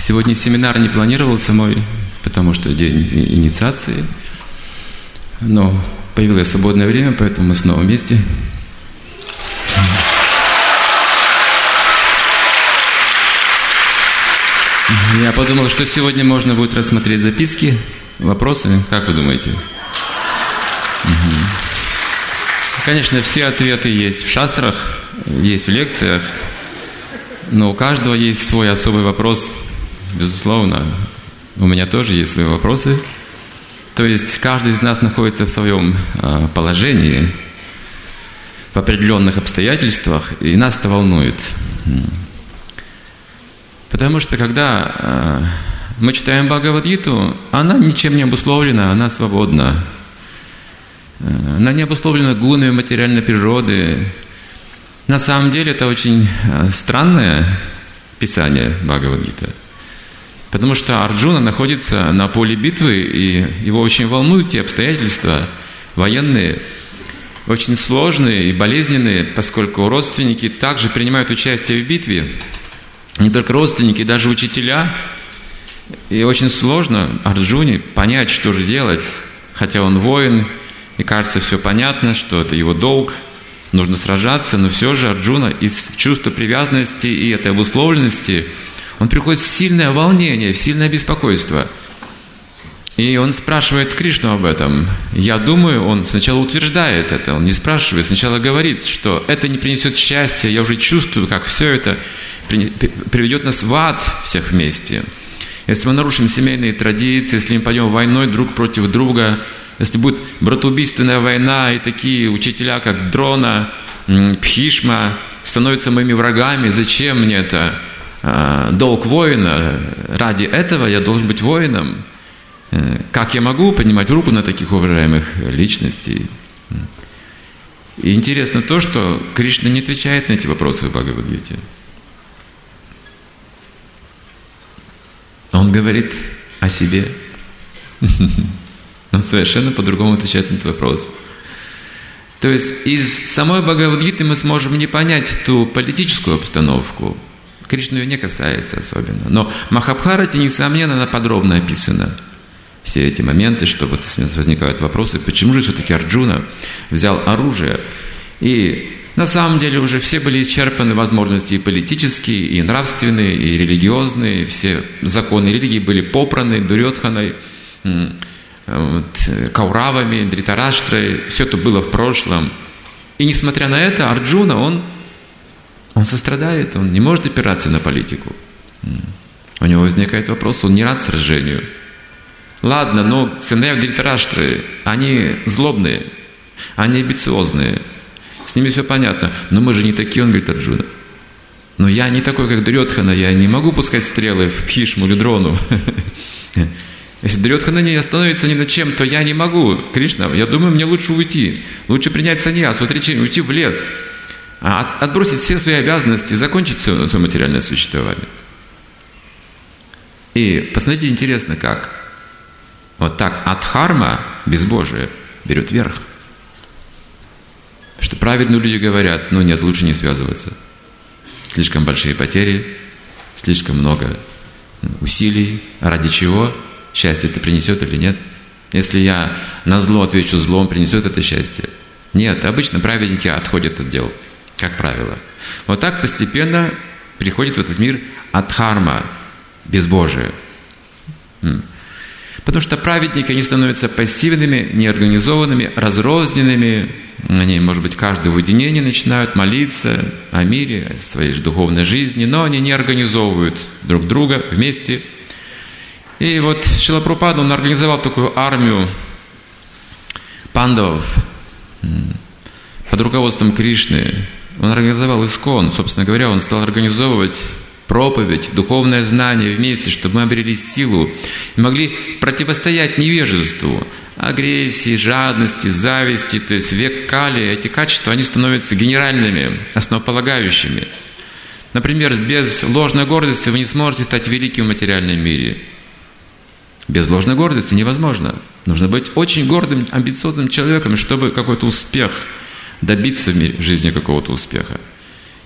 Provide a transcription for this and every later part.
Сегодня семинар не планировался мой, потому что день инициации. Но появилось свободное время, поэтому мы снова вместе. Я подумал, что сегодня можно будет рассмотреть записки, вопросы. Как вы думаете? Конечно, все ответы есть в шастрах, есть в лекциях, но у каждого есть свой особый вопрос, безусловно. У меня тоже есть свои вопросы. То есть каждый из нас находится в своем положении, в определенных обстоятельствах, и нас это волнует. Потому что когда мы читаем Бхагавад-гиту, она ничем не обусловлена, она свободна. Она не обусловлена гунами материальной природы. На самом деле это очень странное писание Бхагавад-гита. Потому что Арджуна находится на поле битвы, и его очень волнуют те обстоятельства военные, очень сложные и болезненные, поскольку родственники также принимают участие в битве. Не только родственники, даже учителя. И очень сложно Арджуне понять, что же делать, хотя он воин, и кажется, все понятно, что это его долг, нужно сражаться, но все же Арджуна из чувства привязанности и этой обусловленности он приходит в сильное волнение, в сильное беспокойство. И он спрашивает Кришну об этом. Я думаю, он сначала утверждает это, он не спрашивает, сначала говорит, что это не принесет счастья, я уже чувствую, как все это приведет нас в ад всех вместе. Если мы нарушим семейные традиции, если мы пойдем войной друг против друга, если будет братоубийственная война, и такие учителя, как Дрона, Бхишма, становятся моими врагами, зачем мне это? Долг воина, ради этого я должен быть воином. Как я могу поднимать руку на таких уважаемых личностей? И интересно то, что Кришна не отвечает на эти вопросы в Бхагавад-гите. Он говорит о себе. Он совершенно по-другому отвечает на этот вопрос. То есть из самой Бхагавад-гиты мы сможем не понять ту политическую обстановку. Кришна ее не касается особенно. Но в Махабхарате, несомненно, она подробно описана. Все эти моменты, что вот если у нас возникают вопросы, почему же все-таки Арджуна взял оружие? И на самом деле уже все были исчерпаны возможности и политические, и нравственные, и религиозные. Все законы религии были попраны Дурьодханой, Кауравами, Дритараштрой. Все это было в прошлом. И несмотря на это, Арджуна, он сострадает, он не может опираться на политику. У него возникает вопрос, он не рад сражению. Ладно, но сыновья Дритараштры, они злобные, они амбициозные, с ними все понятно. Но мы же не такие, он говорит Арджуна. Но я не такой, как Дурьодхана, я не могу пускать стрелы в Бхишму или Дрону. Если Дурьодхана не остановится ни над чем, то я не могу. Кришна, я думаю, мне лучше уйти. Лучше принять саньясу, отречение, уйти в лес. Отбросить все свои обязанности и закончить свое материальное существование. И посмотрите, интересно, как вот так адхарма, безбожие, берет верх. Что праведные люди говорят, ну нет, лучше не связываться. Слишком большие потери, слишком много усилий. Ради чего? Счастье это принесет или нет? Если я на зло отвечу злом, принесет это счастье? Нет, обычно праведники отходят от дел. Как правило. Вот так постепенно приходит в этот мир адхарма, безбожие. Потому что праведники, они становятся пассивными, неорганизованными, разрозненными. Они, может быть, каждое уединение начинают молиться о мире, о своей духовной жизни, но они не организовывают друг друга вместе. И вот Шрила Прабхупада, он организовал такую армию пандавов под руководством Кришны. Он организовал Искон. Собственно говоря, он стал организовывать проповедь, духовное знание вместе, чтобы мы обрели силу и могли противостоять невежеству, агрессии, жадности, зависти. То есть в век Кали эти качества, они становятся генеральными, основополагающими. Например, без ложной гордости вы не сможете стать великим в материальном мире. Без ложной гордости невозможно. Нужно быть очень гордым, амбициозным человеком, чтобы какой-то успех добиться в жизни какого-то успеха.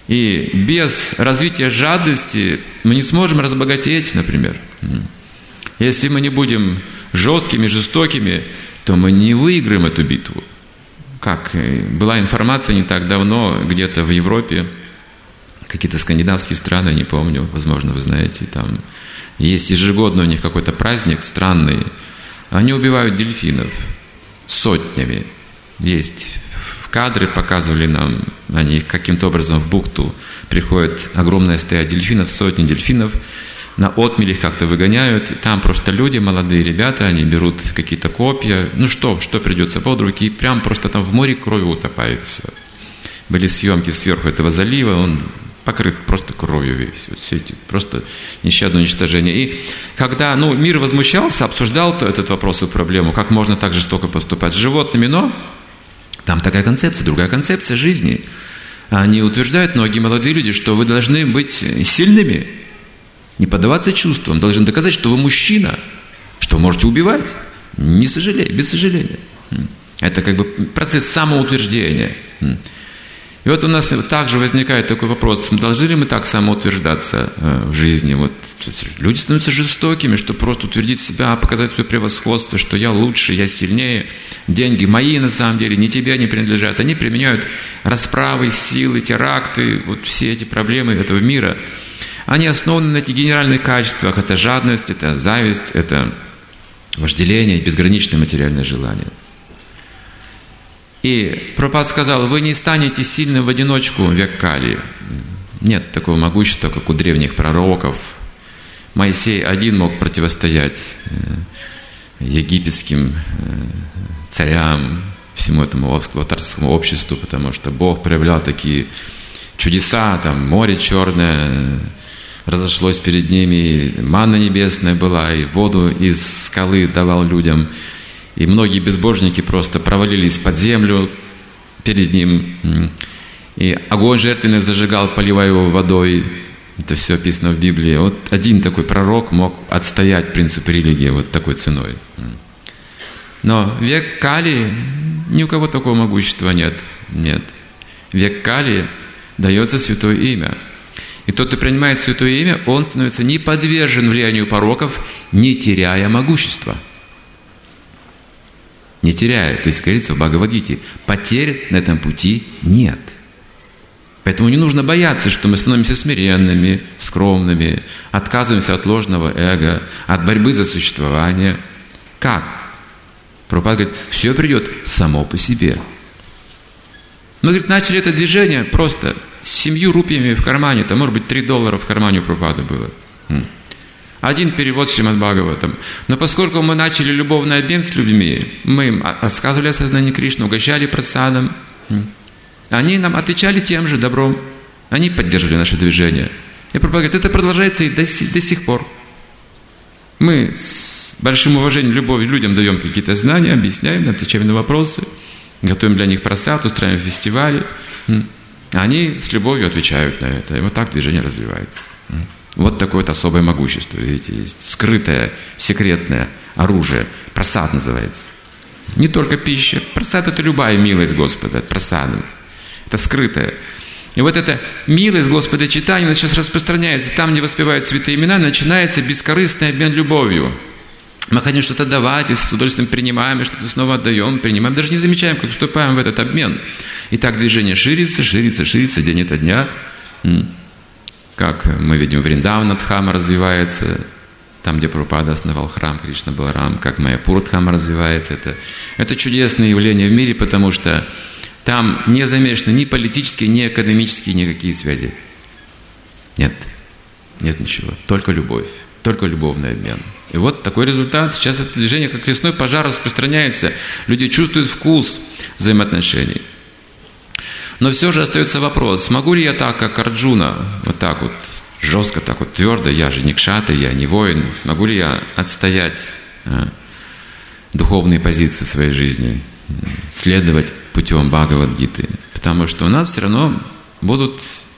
И без развития жадности мы не сможем разбогатеть, например. Если мы не будем жесткими, жестокими, то мы не выиграем эту битву. Как была информация не так давно, где-то в Европе, какие-то скандинавские страны, не помню, возможно, вы знаете, там есть ежегодно у них какой-то праздник странный. Они убивают дельфинов сотнями. Есть в кадры, показывали нам, они каким-то образом в бухту приходят, огромная стая дельфинов, сотни дельфинов, на отмель их как-то выгоняют, и там просто люди, молодые ребята, они берут какие-то копья, что придется под руки, и прям просто там в море крови утопает все. Были съемки сверху этого залива, он покрыт просто кровью весь, вот все эти, просто нещадное уничтожение. И когда мир возмущался, обсуждал этот вопрос и проблему, как можно так жестоко поступать с животными, но там такая концепция, другая концепция жизни. Они утверждают, многие молодые люди, что вы должны быть сильными, не поддаваться чувствам, должны доказать, что вы мужчина, что вы можете убивать, не сожалея, без сожаления. Это как бы процесс самоутверждения. И вот у нас также возникает такой вопрос, должны ли мы так самоутверждаться в жизни? Вот люди становятся жестокими, чтобы просто утвердить себя, показать свое превосходство, что я лучше, я сильнее, деньги мои на самом деле, не тебе они принадлежат. Они применяют расправы, силы, теракты, вот все эти проблемы этого мира. Они основаны на этих генеральных качествах. Это жадность, это зависть, это вожделение, безграничное материальное желание. И Прабхупада сказал, вы не станете сильным в одиночку в век Кали. Нет такого могущества, как у древних пророков. Моисей один мог противостоять египетским царям, всему этому эксплуататорскому обществу, потому что Бог проявлял такие чудеса, там море черное разошлось перед ними, манна небесная была, и воду из скалы давал людям. И многие безбожники просто провалились под землю перед ним. И огонь жертвенный зажигал, поливая его водой. Это все описано в Библии. Вот один такой пророк мог отстоять принцип религии вот такой ценой. Но в век Кали ни у кого такого могущества нет. Нет. В век Кали дается святое имя. И тот, кто принимает святое имя, он становится не подвержен влиянию пороков, не теряя могущества. Не теряя. То есть, говорится в Бхагавад-гите, потерь на этом пути нет. Поэтому не нужно бояться, что мы становимся смиренными, скромными, отказываемся от ложного эго, от борьбы за существование. Как? Прабхупада говорит, все придет само по себе. Мы, говорит, начали это движение просто с 7 рупиями в кармане, там, может быть, $3 в кармане у Прабхупады было. Один перевод Шримад Бхагаватам. Но поскольку мы начали любовный обмен с людьми, мы им рассказывали о сознании Кришны, угощали прасадом, они нам отвечали тем же добром. Они поддерживали наше движение. И Прабхупада говорит, это продолжается и до сих пор. Мы с большим уважением, любовью людям даем какие-то знания, объясняем, отвечаем на вопросы, готовим для них прасад, устраиваем фестивали. Они с любовью отвечают на это. И вот так движение развивается. Вот такое вот особое могущество, видите, есть скрытое, секретное оружие. Прасад называется. Не только пища. Прасад — это любая милость Господа, это прасадом. Это скрытое. И вот эта милость Господа читания, она сейчас распространяется. Там, где воспевают святые имена, начинается бескорыстный обмен любовью. Мы хотим что-то давать, и с удовольствием принимаем, и что-то снова отдаем, принимаем. Даже не замечаем, как вступаем в этот обмен. И так движение ширится, ширится, ширится день ото дня. Как мы видим, Вриндавана Дхама развивается, там, где Прабхупада основал храм Кришна Баларам, как Майяпур Дхама развивается. Это чудесное явление в мире, потому что там не замешаны ни политические, ни экономические никакие связи. Нет ничего, только любовь, только любовный обмен. И вот такой результат. Сейчас это движение, как лесной пожар, распространяется. Люди чувствуют вкус взаимоотношений. Но все же остается вопрос, смогу ли я так, как Арджуна, вот так вот, жестко, так вот, твердо, я же не кшатри, я не воин, смогу ли я отстоять духовные позиции своей жизни, следовать путем Бхагавад-гиты? Потому что у нас все равно будут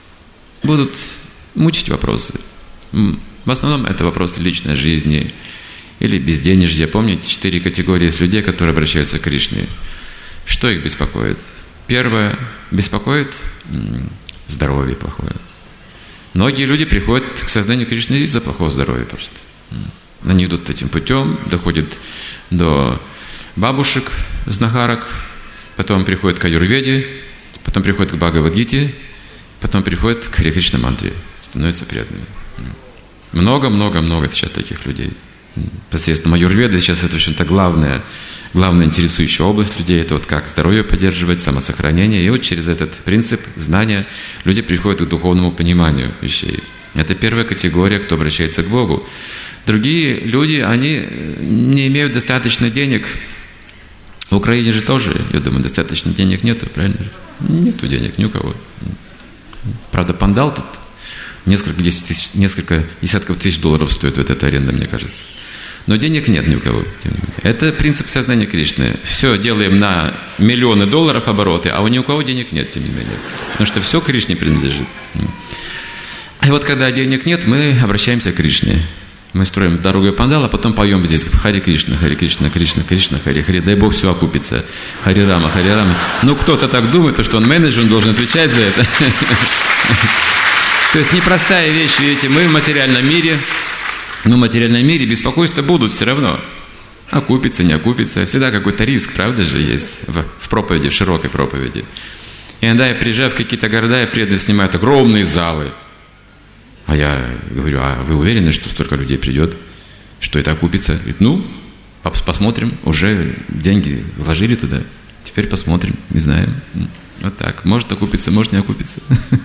мучить вопросы. В основном это вопросы личной жизни или безденежья. Помните, 4 категории есть людей, которые обращаются к Кришне. Что их беспокоит? Первое, беспокоит здоровье плохое. Многие люди приходят к сознанию Кришны из-за плохого здоровья просто. Они идут этим путем, доходят до бабушек, знахарок, потом приходят к аюрведе, потом приходят к Бхагавад-гите, потом приходят к Харе Кришна мантре, становятся преданными. Много сейчас таких людей. Посредством аюрведы сейчас это, в общем-то, главная интересующая область людей, это вот как здоровье поддерживать, самосохранение. И вот через этот принцип знания люди приходят к духовному пониманию вещей. Это первая категория, кто обращается к Богу. Другие люди, они не имеют достаточно денег. В Украине же тоже, я думаю, достаточно денег нету, правильно? Нету денег ни у кого. Правда, пандал тут несколько десятков тысяч долларов стоит вот эта аренда, мне кажется. Но денег нет ни у кого. Это принцип сознания Кришны. Все делаем на миллионы долларов обороты, а у ни у кого денег нет, тем не менее. Потому что все Кришне принадлежит. И вот когда денег нет, мы обращаемся к Кришне. Мы строим дорогу пандал, а потом поем здесь Харе Кришна, Харе Кришна, Кришна, Кришна, Харе Харе. Дай Бог, все окупится. Харе Рама, Харе Рама. Ну, кто-то так думает, потому что он менеджер, он должен отвечать за это. То есть непростая вещь, видите, мы в материальном мире, но в материальном мире беспокойства будут все равно. Окупится, не окупится. Всегда какой-то риск, правда же, есть в проповеди, в широкой проповеди. И иногда я приезжаю в какие-то города, и преданные снимают огромные залы. А я говорю, а вы уверены, что столько людей придет, что это окупится? Говорит, ну, посмотрим, уже деньги вложили туда, теперь посмотрим, не знаю. Вот так, может окупиться, может не окупиться.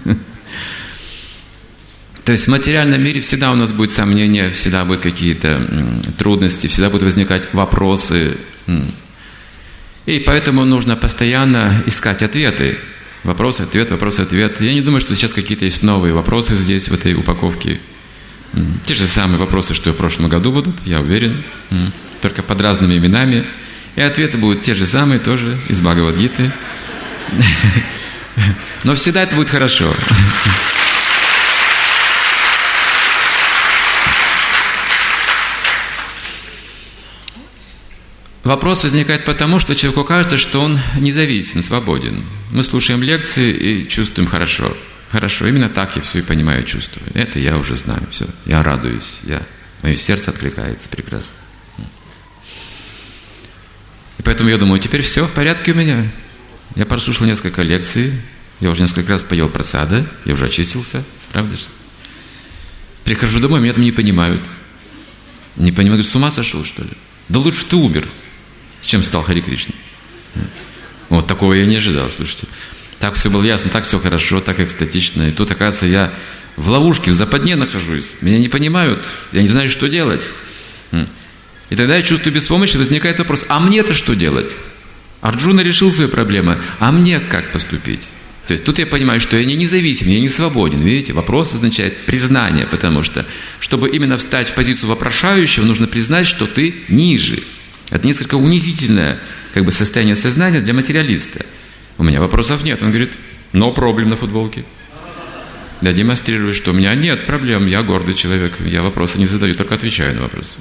То есть в материальном мире всегда у нас будет сомнения, всегда будут какие-то трудности, всегда будут возникать вопросы. И поэтому нужно постоянно искать ответы. Вопрос, ответ, вопрос, ответ. Я не думаю, что сейчас какие-то есть новые вопросы здесь, в этой упаковке. Те же самые вопросы, что и в прошлом году будут, я уверен. Только под разными именами. И ответы будут те же самые, тоже из Бхагавад-гиты. Но всегда это будет хорошо. Вопрос возникает потому, что человеку кажется, что он независим, свободен. Мы слушаем лекции и чувствуем хорошо. Хорошо, именно так я все и понимаю, чувствую. Это я уже знаю, все. Я радуюсь, мое сердце откликается прекрасно. И поэтому я думаю, теперь все в порядке у меня. Я прослушал несколько лекций, я уже несколько раз поел прасада, я уже очистился, правда же? Прихожу домой, меня там не понимают. Не понимают, с ума сошел, что ли? Да лучше ты умер, чем стал Харе Кришной. Вот такого я не ожидал, слушайте. Так все было ясно, так все хорошо, так экстатично. И тут, оказывается, я в ловушке, в западне нахожусь. Меня не понимают, я не знаю, что делать. И тогда я чувствую беспомощность, возникает вопрос, а мне-то что делать? Арджуна решил свои проблемы, а мне как поступить? То есть тут я понимаю, что я не независим, я не свободен. Видите, вопрос означает признание, потому что, чтобы именно встать в позицию вопрошающего, нужно признать, что ты ниже. Это несколько унизительное состояние сознания для материалиста. У меня вопросов нет. Он говорит, no problem на футболке. Я демонстрирую, что у меня нет проблем, я гордый человек, я вопросы не задаю, только отвечаю на вопросы.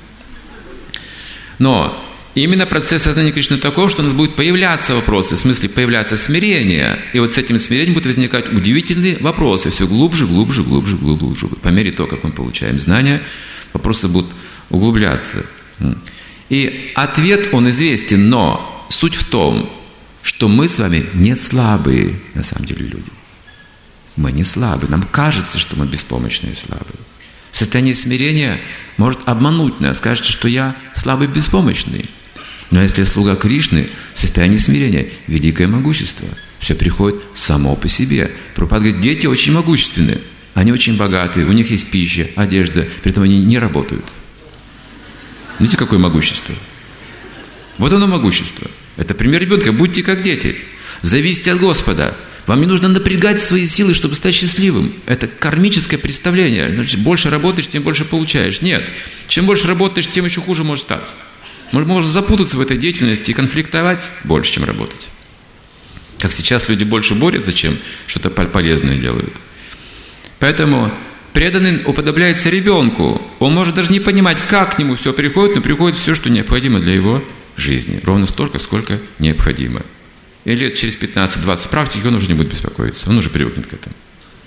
Но именно процесс сознания Кришны таков, что у нас будут появляться вопросы, в смысле появляться смирение. И вот с этим смирением будут возникать удивительные вопросы, все глубже. По мере того, как мы получаем знания, вопросы будут углубляться. И ответ, он известен, но суть в том, что мы с вами не слабые, на самом деле, люди. Мы не слабые. Нам кажется, что мы беспомощные и слабые. Состояние смирения может обмануть нас, кажется, что я слабый, беспомощный. Но если я слуга Кришны, состояние смирения – великое могущество. Все приходит само по себе. Прабхупада говорит, дети очень могущественные, они очень богатые, у них есть пища, одежда, при этом они не работают. Видите, какое могущество? Вот оно могущество. Это пример ребенка. Будьте как дети. Зависите от Господа. Вам не нужно напрягать свои силы, чтобы стать счастливым. Это кармическое представление. Значит, больше работаешь, тем больше получаешь. Нет. Чем больше работаешь, тем еще хуже может стать. Можно запутаться в этой деятельности и конфликтовать больше, чем работать. Как сейчас люди больше борются, чем что-то полезное делают. Поэтому преданный уподобляется ребенку. Он может даже не понимать, как к нему все приходит, но приходит все, что необходимо для его жизни. Ровно столько, сколько необходимо. И лет через 15-20 практики он уже не будет беспокоиться. Он уже привыкнет к этому.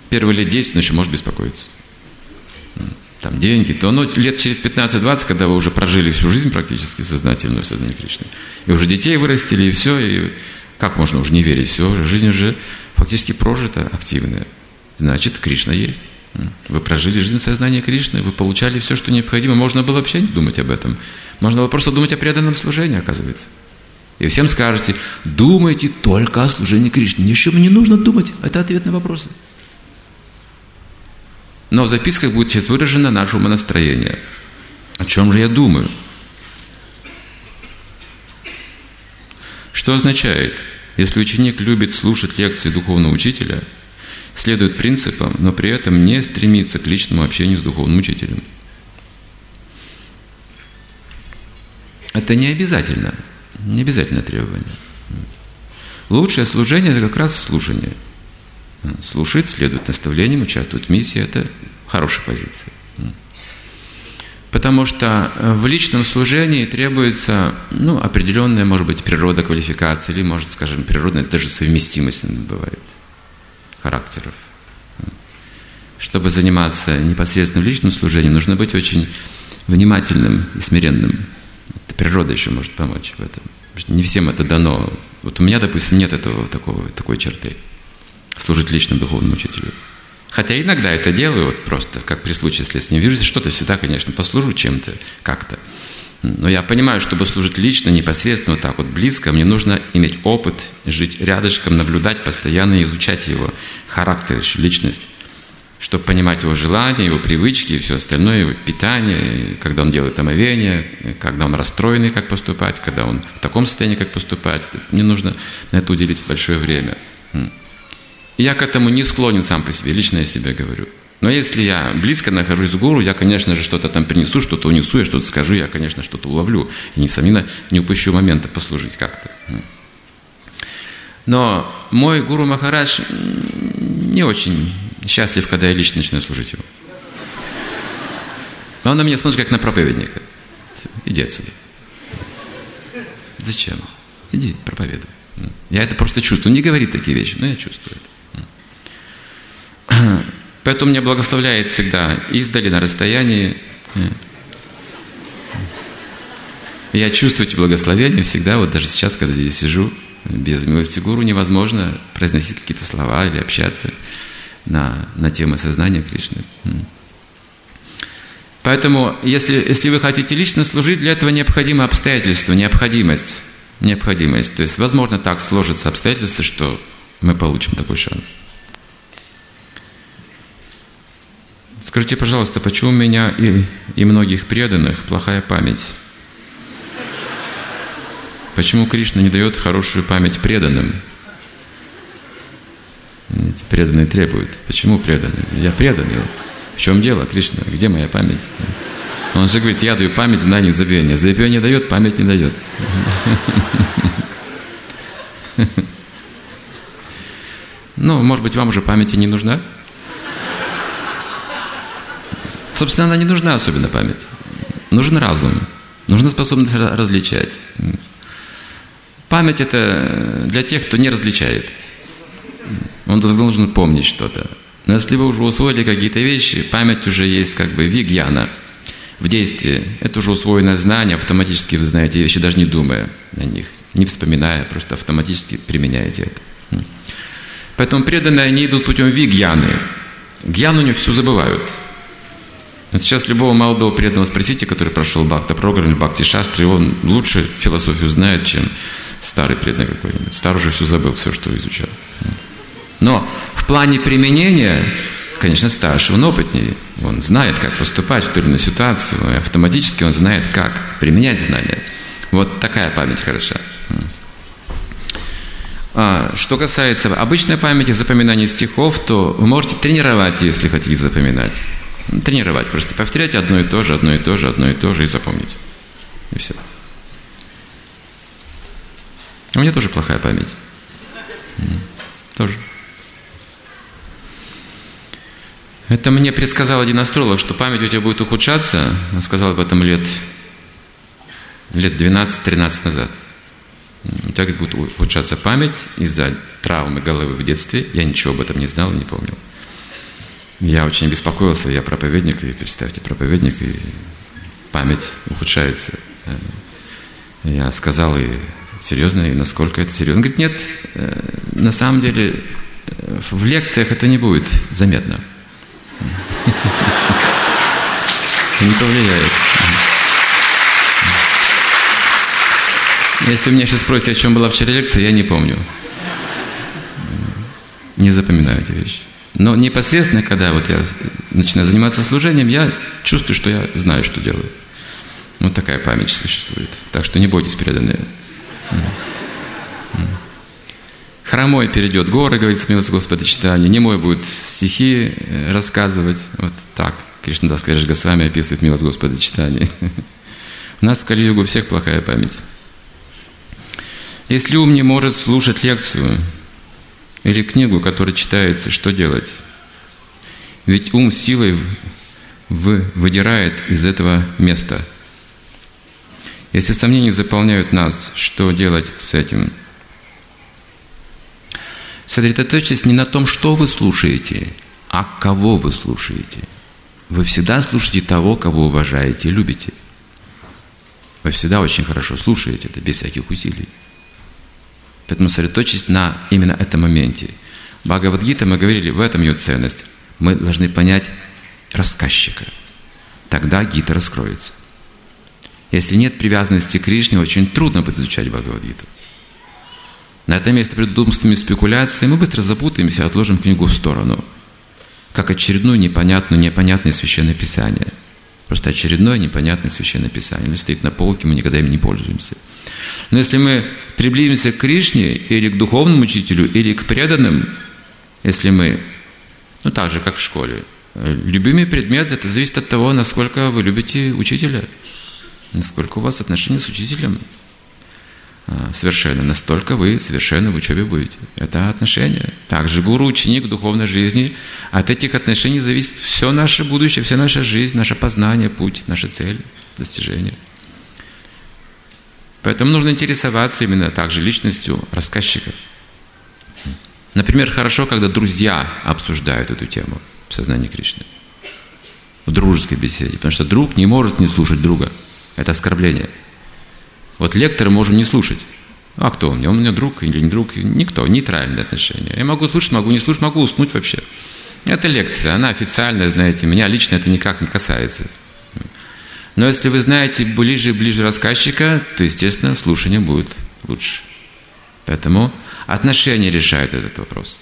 Первые лет 10 он еще может беспокоиться. Там деньги, то лет через 15-20, когда вы уже прожили всю жизнь практически сознательную в сознании Кришны, и уже детей вырастили, и все, и как можно уже не верить? Все, жизнь уже фактически прожита, активная. Значит, Кришна есть. Вы прожили жизнь в сознании Кришны, вы получали все, что необходимо. Можно было вообще не думать об этом. Можно было просто думать о преданном служении, оказывается. И всем скажете, думайте только о служении Кришне. Ничего не нужно думать. Это ответ на вопросы. Но в записках будет сейчас выражено наше умонастроение. О чем же я думаю? Что означает, если ученик любит слушать лекции духовного учителя, следует принципам, но при этом не стремится к личному общению с духовным учителем? Это не обязательно требование. Лучшее служение – это как раз слушание. Слушать, следует наставлениям, участвовать в миссии – это хорошая позиция. Потому что в личном служении требуется определенная, может быть, природа квалификации, или, может, скажем, природная даже совместимость бывает характеров. Чтобы заниматься непосредственно личным служением, нужно быть очень внимательным и смиренным. Это природа еще может помочь в этом. Не всем это дано. Вот у меня, допустим, нет такой черты. Служить личному духовному учителю. Хотя иногда это делаю, вот просто, как при случае, если я с ним вижусь, что-то всегда, конечно, послужу чем-то, как-то. Но я понимаю, чтобы служить лично, непосредственно, вот так вот близко, мне нужно иметь опыт, жить рядышком, наблюдать, постоянно изучать его характер, личность, чтобы понимать его желания, его привычки и все остальное, его питание, когда он делает омовение, когда он расстроенный, как поступать, когда он в таком состоянии, как поступать. Мне нужно на это уделить большое время. Я к этому не склонен сам по себе, лично я себе говорю. Но если я близко нахожусь с гуру, я, конечно же, что-то там принесу, что-то унесу, я что-то скажу, я, конечно, что-то уловлю. И, несомненно, не упущу момента послужить как-то. Но мой гуру Махарадж не очень счастлив, когда я лично начинаю служить ему. Но он на меня смотрит, как на проповедника. Иди отсюда. Зачем? Иди, проповедуй. Я это просто чувствую. Он не говорит такие вещи, но я чувствую это. Поэтому меня благословляет всегда издали, на расстоянии. Я чувствую эти благословения всегда, вот даже сейчас, когда здесь сижу, без милости гуру невозможно произносить какие-то слова или общаться на темы сознания Кришны. Поэтому, если вы хотите лично служить, для этого необходимо обстоятельства, необходимость. То есть, возможно, так сложатся обстоятельства, что мы получим такой шанс. Скажите, пожалуйста, почему у меня и многих преданных плохая память? Почему Кришна не дает хорошую память преданным? Эти преданные требуют. Почему преданные? Я преданный. В чем дело, Кришна? Где моя память? Он же говорит, я даю память, знание, забвение. Забвение дает, память не дает. Может быть, вам уже памяти не нужна? Собственно, она не нужна особенно память. Нужен разум. Нужна способность различать. Память – это для тех, кто не различает. Он должен помнить что-то. Но если вы уже усвоили какие-то вещи, память уже есть как бы вигьяна в действии. Это уже усвоенное знание, автоматически вы знаете вещи, даже не думая о них, не вспоминая, просто автоматически применяете это. Поэтому преданные, они идут путем вигьяны. Гьяну не все забывают. Вот сейчас любого молодого преданного спросите, который прошел бхакта-программу, бхакти-шастры, он лучше философию знает, чем старый преданный какой-нибудь. Старый уже все забыл, все, что изучал. Но в плане применения, конечно, старший, он опытнее. Он знает, как поступать в той или иной ситуации. И автоматически он знает, как применять знания. Вот такая память хороша. Что касается обычной памяти, запоминания стихов, то вы можете тренировать, если хотите запоминать. Тренировать, просто повторять одно и то же и запомнить. И все. У меня тоже плохая память. Тоже. Это мне предсказал один астролог, что память у тебя будет ухудшаться. Он сказал об этом лет 12-13 назад. У тебя будет ухудшаться память из-за травмы головы в детстве. Я ничего об этом не знал и не помнил. Я очень беспокоился, я проповедник, и представьте, проповедник, и память ухудшается. Я сказал, и серьезно, и насколько это серьезно. Он говорит, нет, на самом деле в лекциях это не будет заметно. Не повлияет. Если меня сейчас спросите, о чем была вчера лекция, я не помню. Не запоминаю эти вещи. Но непосредственно, когда вот я начинаю заниматься служением, я чувствую, что я знаю, что делаю. Вот такая память существует. Так что не бойтесь, преданные. Хромой перейдет горы, говорит смелость Господа читания. Немой будет стихи рассказывать. Вот так. Кришнадас Кавираж Госвами описывает милость Господа читания. У нас в Кали-югу у всех плохая память. Если ум не может слушать лекцию или книгу, которая читается, что делать? Ведь ум силой выдирает из этого места. Если сомнения заполняют нас, что делать с этим? Сосредоточьтесь не на том, что вы слушаете, а кого вы слушаете. Вы всегда слушаете того, кого уважаете и любите. Вы всегда очень хорошо слушаете, это без всяких усилий. Поэтому сосредоточьтесь на именно этом моменте. В Бхагавад-гите мы говорили, в этом ее ценность. Мы должны понять рассказчика. Тогда гита раскроется. Если нет привязанности к Кришне, очень трудно будет изучать Бхагавад-гиту. На это место придут умственные спекуляции, мы быстро запутаемся и отложим книгу в сторону. Как очередное непонятное священное писание. Просто очередное непонятное священное писание. Оно стоит на полке, мы никогда им не пользуемся. Но если мы приблизимся к Кришне, или к духовному учителю, или к преданным, если мы, так же, как в школе, любимый предмет, это зависит от того, насколько вы любите учителя, насколько у вас отношения с учителем совершенно, настолько вы совершенно в учебе будете. Это отношения. Также гуру-ученик в духовной жизни. От этих отношений зависит все наше будущее, вся наша жизнь, наше познание, путь, наша цель, достижение. Поэтому нужно интересоваться именно также личностью рассказчика. Например, хорошо, когда друзья обсуждают эту тему в сознании Кришны. В дружеской беседе. Потому что друг не может не слушать друга. Это оскорбление. Вот лектора можем не слушать. А кто он? Он у меня друг или не друг? Никто. Нейтральные отношения. Я могу слушать, могу не слушать, могу уснуть вообще. Это лекция, она официальная, знаете. Меня лично это никак не касается. Но если вы знаете ближе и ближе рассказчика, то, естественно, слушание будет лучше. Поэтому отношения решают этот вопрос.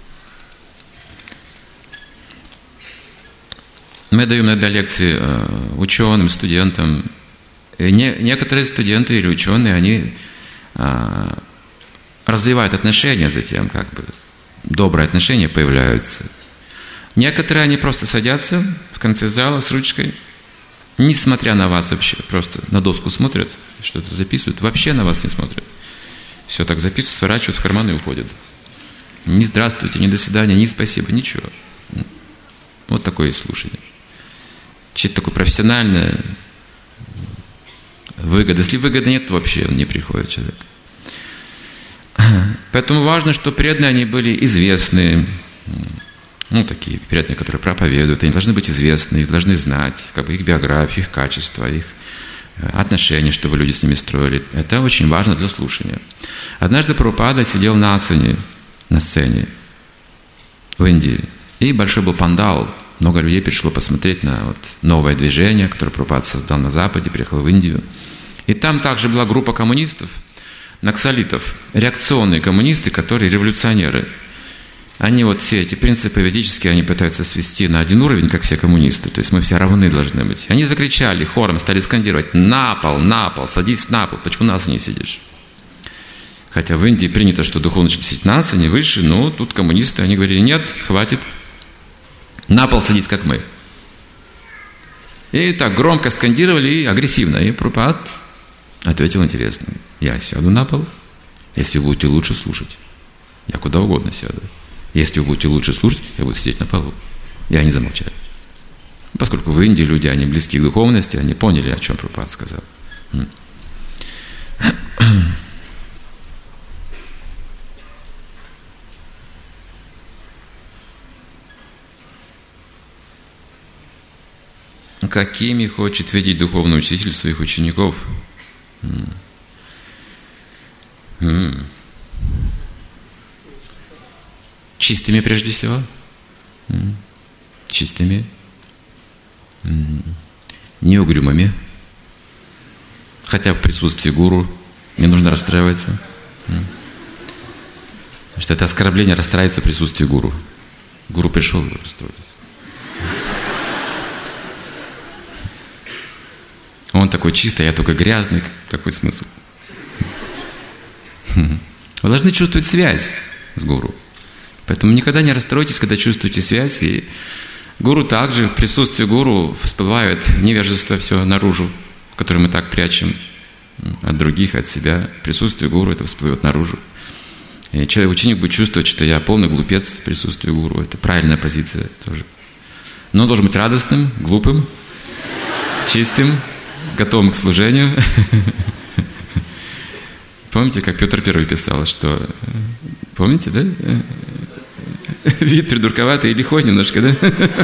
Мы даем иногда лекции ученым, студентам. И некоторые студенты или ученые, они развивают отношения затем, как бы добрые отношения появляются. Некоторые, они просто садятся в конце зала с ручкой, несмотря на вас вообще, просто на доску смотрят, что-то записывают, вообще на вас не смотрят. Все так записывают, сворачивают в карман и уходят. Ни здравствуйте, ни до свидания, ни спасибо, ничего. Вот такое слушание. Чисто такое профессиональное. Выгода. Если выгоды нет, то вообще он не приходит человек. Поэтому важно, что преданные они были известны. Такие преданные, которые проповедуют, они должны быть известны, их должны знать, их биографию, их качества, их отношения, чтобы люди с ними строили. Это очень важно для слушания. Однажды Прабхупада сидел на асане, на сцене в Индии. И большой был пандал. Много людей пришло посмотреть на новое движение, которое Прабхупада создал на Западе, приехал в Индию. И там также была группа коммунистов, наксалитов, реакционные коммунисты, которые революционеры. Они все эти принципы ведические, они пытаются свести на один уровень, как все коммунисты. То есть мы все равны должны быть. Они закричали хором, стали скандировать: на пол, садись на пол, почему на асане сидишь? Хотя в Индии принято, что духовный учитель сидит на асане выше, но тут коммунисты, они говорили: нет, хватит, на пол садись, как мы. И так громко скандировали и агрессивно. И Прабхупада ответил интересно: я сяду на пол, если вы будете лучше слушать. Я куда угодно сяду. Если вы будете лучше слушать, я буду сидеть на полу. Я не замолчаю. Поскольку в Индии люди, они близки к духовности, они поняли, о чем Прабхупада сказал. какими хочет видеть духовный учитель своих учеников? Чистыми прежде всего. Чистыми. Неугрюмыми. Хотя в присутствии гуру не нужно расстраиваться. Потому что это оскорбление расстраивается в присутствии гуру. Гуру пришел и расстроился. Он такой чистый, а я только грязный. Какой смысл? Вы должны чувствовать связь с гуру. Поэтому никогда не расстройтесь, когда чувствуете связь. И гуру также, в присутствии гуру всплывает невежество все наружу, которое мы так прячем от других, от себя. В присутствии гуру это всплывет наружу. И ученик будет чувствовать, что я полный глупец в присутствии гуру. Это правильная позиция тоже. Но он должен быть радостным, глупым, чистым, готовым к служению. Помните, как Петр I писал, что... Помните, да? Вид придурковатый и лихой немножко, да?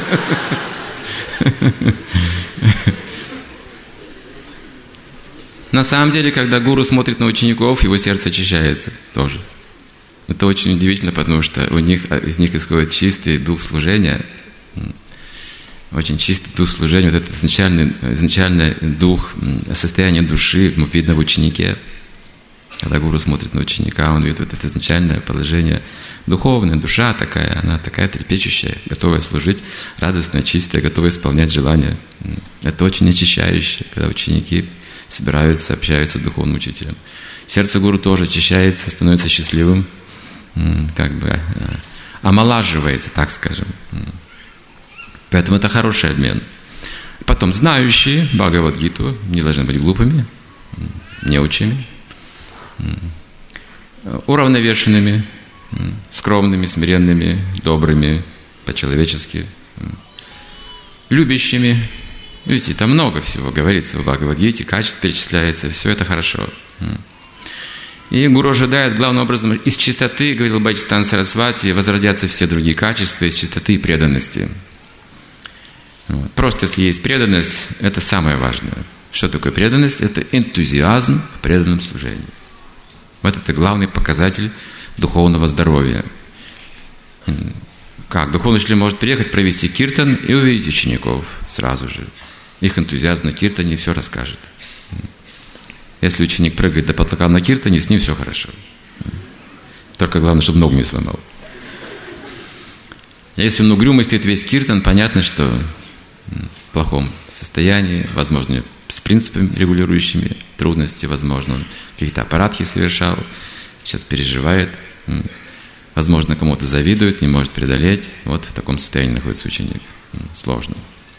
На самом деле, когда гуру смотрит на учеников, его сердце очищается тоже. Это очень удивительно, потому что из них исходит чистый дух служения. Очень чистый дух служения. Вот этот изначальный дух, состояние души видно в ученике. Когда гуру смотрит на ученика, он видит вот это изначальное положение духовное, душа такая, она такая трепещущая, готовая служить, радостная, чистая, готовая исполнять желания. Это очень очищающе, когда ученики собираются, общаются с духовным учителем. Сердце гуру тоже очищается, становится счастливым, как бы омолаживается, так скажем. Поэтому это хороший обмен. Потом знающие Бхагавад-гиту не должны быть глупыми, неучими, уравновешенными, скромными, смиренными, добрыми, по-человечески, любящими. Видите, там много всего говорится в Бхагавад-гите, качеств перечисляется, все это хорошо. И гуру ожидает, главным образом, из чистоты, говорил Бхактисиданта Сарасвати, возродятся все другие качества из чистоты и преданности. Вот. Просто если есть преданность, это самое важное. Что такое преданность? Это энтузиазм в преданном служении. Вот это главный показатель духовного здоровья. Как? Духовный учитель может приехать, провести киртан и увидеть учеников сразу же. Их энтузиазм на киртане все расскажет. Если ученик прыгает до потолка на киртане, с ним все хорошо. Только главное, чтобы ногу не сломал. Если он угрюмый стоит весь киртан, понятно, что в плохом состоянии, возможно, с принципами регулирующими трудности, возможно, он какие-то аппаратхи совершал, сейчас переживает, возможно, кому-то завидует, не может преодолеть. Вот в таком состоянии находится ученик. Сложно.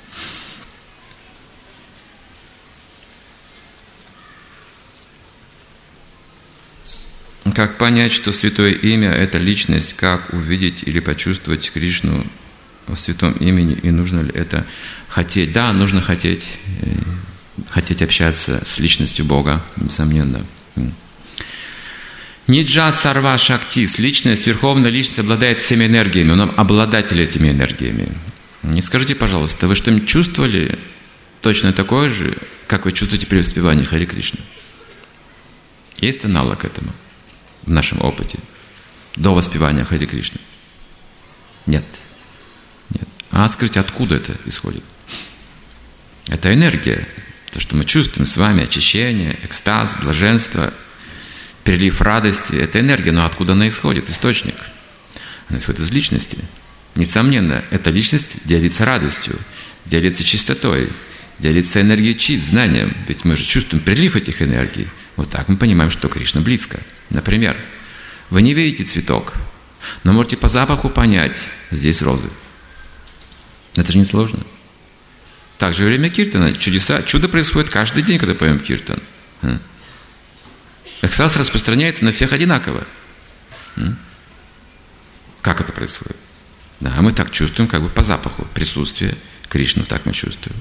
Как понять, что святое имя – это личность? Как увидеть или почувствовать Кришну в святом имени? И нужно ли это хотеть? Да, нужно хотеть общаться с личностью Бога, несомненно. Ниджа сарва шакти, личность, верховная личность обладает всеми энергиями, он обладатель этими энергиями. И скажите, пожалуйста, вы что-нибудь чувствовали точно такое же, как вы чувствуете при воспевании Хари Кришны? Есть аналог этому в нашем опыте до воспевания Хари Кришны? Нет. Нет. А скажите, откуда это исходит? Это энергия. То, что мы чувствуем с вами, очищение, экстаз, блаженство, перелив радости, это энергия. Но откуда она исходит? Источник. Она исходит из личности. Несомненно, эта личность делится радостью, делится чистотой, делится энергией чит, знанием. Ведь мы же чувствуем прилив этих энергий. Вот так мы понимаем, что Кришна близко. Например, вы не видите цветок, но можете по запаху понять, здесь розы. Это же несложно. Также во время киртана чудо происходит каждый день, когда поем киртан. Экстаз распространяется на всех одинаково. Как это происходит? Да, мы так чувствуем, как бы по запаху присутствие Кришны, так мы чувствуем.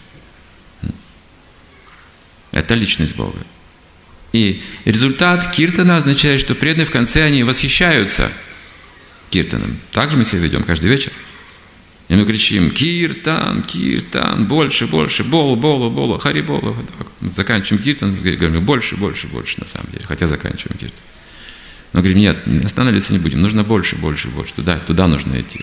Это личность Бога. И результат киртана означает, что преданные в конце они восхищаются киртаном. Так же мы себя ведем каждый вечер. И мы кричим: киртан, киртан, больше, больше, болу, хариболу. Заканчиваем киртан, говорим: больше, больше, больше на самом деле, хотя заканчиваем киртан. Но говорим: нет, останавливаться не будем, нужно больше, больше, больше, туда нужно идти.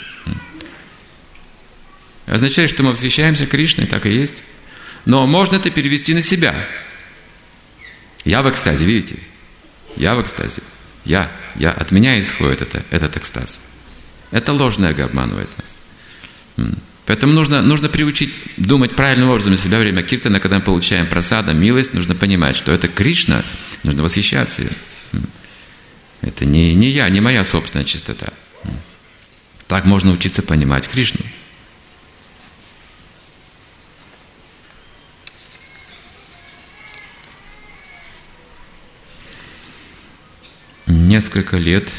Означает, что мы восхищаемся Кришной, так и есть. Но можно это перевести на себя. Я в экстазе, видите? Я в экстазе. Я. От меня исходит этот экстаз. Это ложное эго обманывает нас. Поэтому нужно приучить думать правильным образом для себя во время киртана, когда мы получаем прасада, милость, нужно понимать, что это Кришна, нужно восхищаться ее. Это не я, не моя собственная чистота. Так можно учиться понимать Кришну. Несколько лет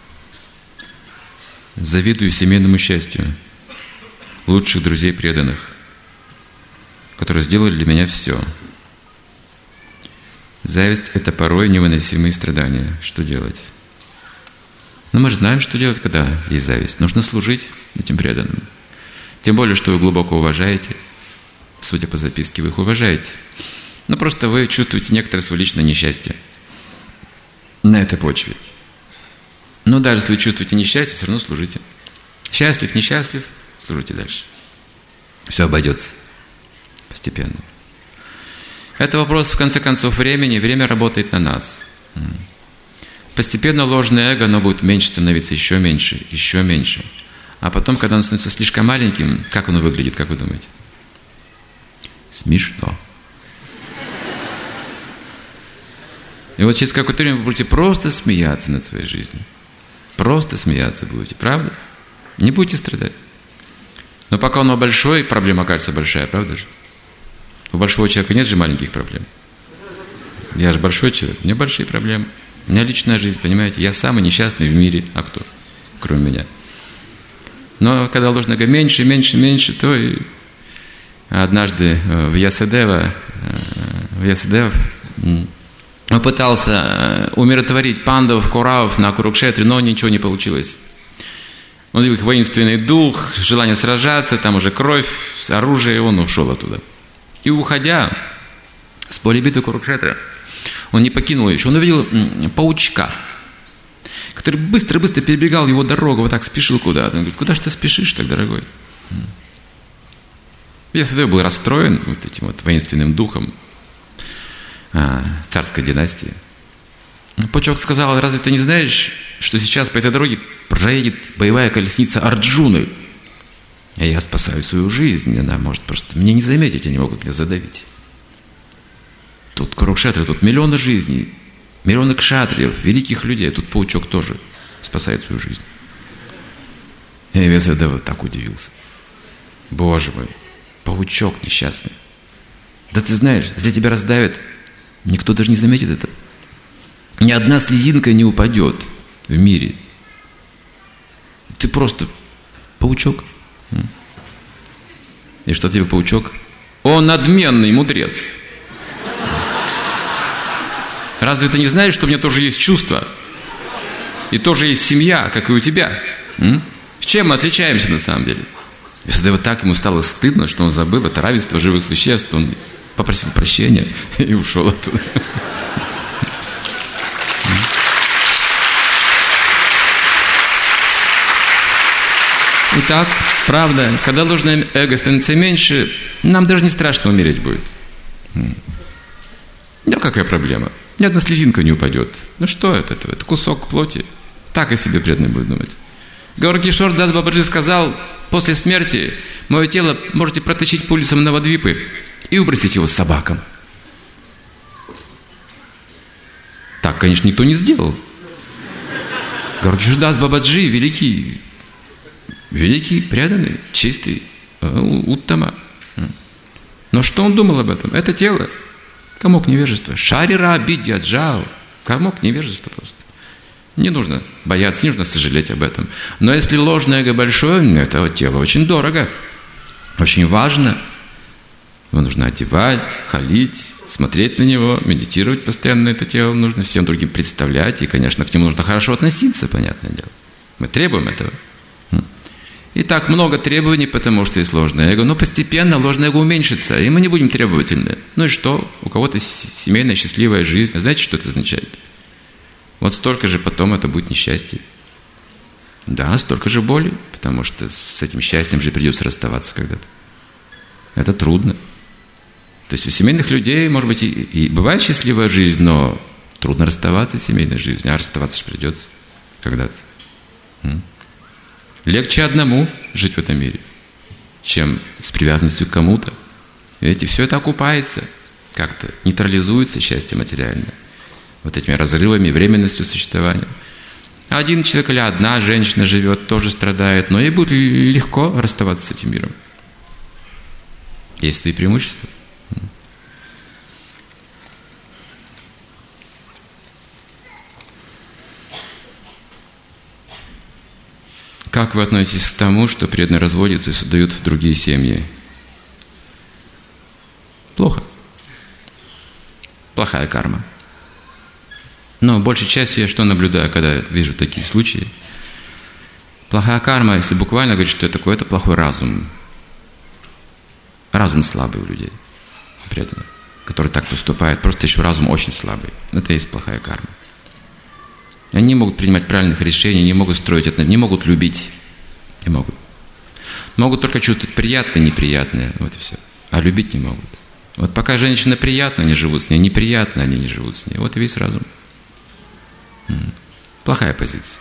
завидую семейному счастью лучших друзей преданных, которые сделали для меня все. Зависть – это порой невыносимые страдания. Что делать? Но мы же знаем, что делать, когда есть зависть. Нужно служить этим преданным. Тем более, что вы глубоко уважаете. Судя по записке, вы их уважаете. Но просто вы чувствуете некоторое свое личное несчастье на этой почве. Но даже если вы чувствуете несчастье, все равно служите. Счастлив, несчастлив, служите дальше. Все обойдется постепенно. Это вопрос, в конце концов, времени. Время работает на нас. Постепенно ложное эго, оно будет меньше становиться, еще меньше, еще меньше. А потом, когда оно становится слишком маленьким, как оно выглядит, как вы думаете? Смешно. И вот через какое-то время вы будете просто смеяться над своей жизнью. Просто смеяться будете, правда? Не будете страдать. Но пока оно большое, проблема кажется большая, правда же? У большого человека нет же маленьких проблем. Я же большой человек, у меня большие проблемы. У меня личная жизнь, понимаете? Я самый несчастный в мире. А кто? Кроме меня. Но когда ложное эго меньше, меньше, меньше, то и однажды в Ясадева пытался умиротворить пандавов, куравов на Курукшетре, но ничего не получилось. Он видел их воинственный дух, желание сражаться, там уже кровь, оружие, и он ушел оттуда. И уходя с поля битвы Курукшетра, он не покинул ее еще. Он увидел паучка, который быстро-быстро перебегал его дорогу, вот так спешил куда-то. Он говорит: куда же ты спешишь так, дорогой? Ясадева был расстроен вот этим вот воинственным духом царской династии. Паучок сказал: разве ты не знаешь, что сейчас по этой дороге проедет боевая колесница Арджуны? А я спасаю свою жизнь, она может просто меня не заметить, они могут меня задавить. Тут Курукшетра, тут миллионы жизней, миллионы кшатриев, великих людей, тут паучок тоже спасает свою жизнь. И Ясадева так удивился. Боже мой, паучок несчастный. Да ты знаешь, если тебя раздавят, никто даже не заметит это. Ни одна слезинка не упадет в мире. Ты просто паучок. И что ответил паучок? О, надменный мудрец! Разве ты не знаешь, что у меня тоже есть чувства? И тоже есть семья, как и у тебя? С чем мы отличаемся на самом деле? Если вот так ему стало стыдно, что он забыл это равенство живых существ, он попросил прощения и ушел оттуда. Итак, правда, когда ложное эго становится меньше, нам даже не страшно умереть будет. Ну, какая проблема? Ни одна слезинка не упадет. Ну что это? Это кусок плоти. Так о себе преданный будет думать. Гауракишор Дас Бабаджи сказал: после смерти мое тело можете протащить по улицам Навадвипы и выбросить его с собакам. Так, конечно, никто не сделал. Гауракишор Дас Бабаджи великий, преданный, чистый, уттама. Но что он думал об этом? Это тело. Комок невежества. Шарира бидьяджао. Комок невежества просто. Не нужно бояться, не нужно сожалеть об этом. Но если ложное эго большое, это тело очень дорого. Очень важно. Его нужно одевать, халить, смотреть на него, медитировать постоянно на это тело. Нужно всем другим представлять. И, конечно, к нему нужно хорошо относиться, понятное дело. Мы требуем этого. И так много требований, потому что и сложное эго. Но постепенно ложное эго уменьшится, и мы не будем требовательны. Ну и что? У кого-то семейная счастливая жизнь. Знаете, что это означает? Вот столько же потом это будет несчастье. Да, столько же боли, потому что с этим счастьем же придется расставаться когда-то. Это трудно. То есть у семейных людей, может быть, и бывает счастливая жизнь, но трудно расставаться с семейной жизнью, а расставаться же придется когда-то. Легче одному жить в этом мире, чем с привязанностью к кому-то. Видите, все это окупается как-то, нейтрализуется счастье материальное вот этими разрывами, временностью существования. Один человек или одна женщина живет, тоже страдает, но ей будет легко расставаться с этим миром. Есть свои преимущества. Как вы относитесь к тому, что преданные разводятся и создают другие семьи? Плохо. Плохая карма. Но большей частью я что наблюдаю, когда вижу такие случаи? Плохая карма, если буквально говорить, что это такое, это плохой разум. Разум слабый у людей, преданных, которые так поступают. Просто еще разум очень слабый. Это и есть плохая карма. Они не могут принимать правильных решений, не могут строить это, не могут любить. Не могут. Могут только чувствовать приятное и неприятное. Вот и все. А любить не могут. Вот пока женщина приятна, они живут с ней. Неприятно, они не живут с ней. Вот и весь разум. Плохая позиция.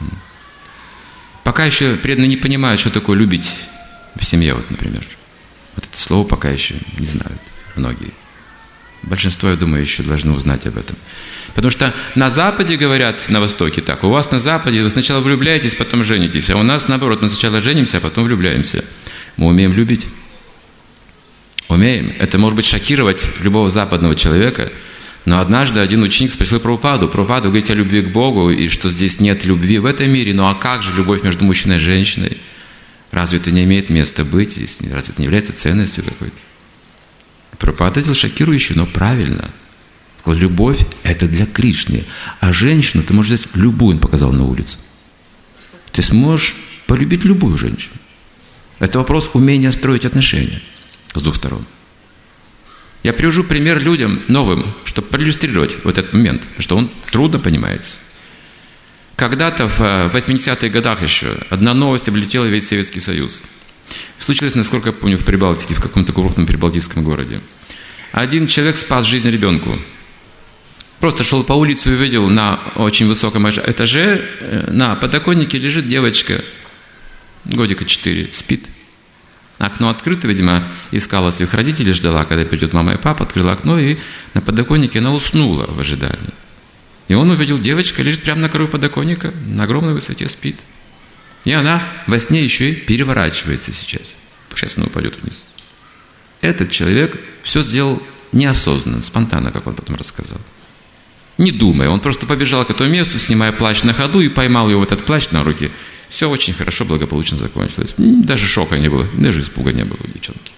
Пока еще преданные не понимают, что такое любить в семье, вот, например. Вот это слово пока еще не знают многие. Большинство, я думаю, еще должны узнать об этом. Потому что на Западе говорят, на Востоке так, у вас на Западе вы сначала влюбляетесь, потом женитесь, а у нас наоборот, мы сначала женимся, а потом влюбляемся. Мы умеем любить. Умеем. Это может быть шокировать любого западного человека, но однажды один ученик спросил Прабхупаду, говорит о любви к Богу, и что здесь нет любви в этом мире, ну а как же любовь между мужчиной и женщиной? Разве это не имеет места быть здесь? Разве это не является ценностью какой-то? Прабхупада ответил шокирующе, но правильно. Любовь – это для Кришны. А женщину ты можешь взять любую, он показал на улицу. Ты сможешь полюбить любую женщину. Это вопрос умения строить отношения с двух сторон. Я привожу пример людям новым, чтобы проиллюстрировать вот этот момент, потому что он трудно понимается. Когда-то в 80-х годах еще одна новость облетела весь Советский Союз. Случилось, насколько я помню, в Прибалтике, в каком-то крупном прибалтийском городе. Один человек спас жизнь ребенку. Просто шел по улице и увидел на очень высоком этаже, на подоконнике лежит девочка, годика 4, спит. Окно открыто, видимо, искала своих родителей, ждала, когда придет мама и папа, открыла окно, и на подоконнике она уснула в ожидании. И он увидел, девочка лежит прямо на краю подоконника, на огромной высоте спит. И она во сне еще и переворачивается сейчас. Сейчас она упадет вниз. Этот человек все сделал неосознанно, спонтанно, как он потом рассказал. Не думая, он просто побежал к этому месту, снимая плащ на ходу, и поймал его в этот плащ на руки. Все очень хорошо, благополучно закончилось. Даже шока не было, даже испуга не было у девчонки.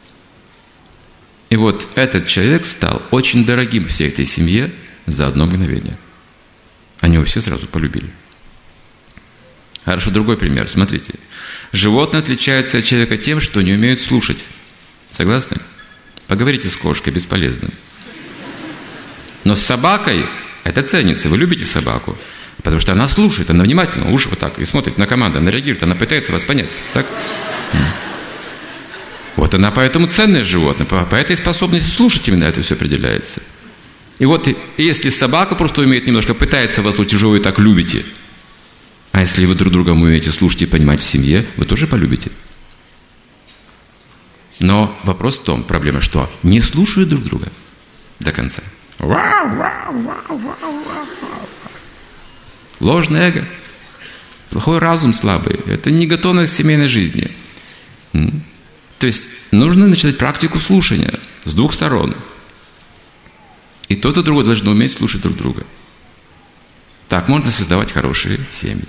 И вот этот человек стал очень дорогим всей этой семье за одно мгновение. Они его все сразу полюбили. Хорошо, другой пример. Смотрите. Животные отличаются от человека тем, что не умеют слушать. Согласны? Поговорите с кошкой, бесполезно. Но с собакой это ценится. Вы любите собаку, потому что она слушает, она внимательно, уши вот так, и смотрит на команду, она реагирует, она пытается вас понять. Так? Вот она поэтому ценное животное, по этой способности слушать именно это все определяется. И вот если собака просто умеет немножко, пытается вас слушать, вы ее так любите, а если вы друг друга умеете слушать и понимать в семье, вы тоже полюбите. Но вопрос в том, проблема, что не слушают друг друга до конца. Ложное эго, плохой разум слабый, это не готовность к семейной жизни. То есть нужно начинать практику слушания с двух сторон. И тот и другой должны уметь слушать друг друга. Так можно создавать хорошие семьи.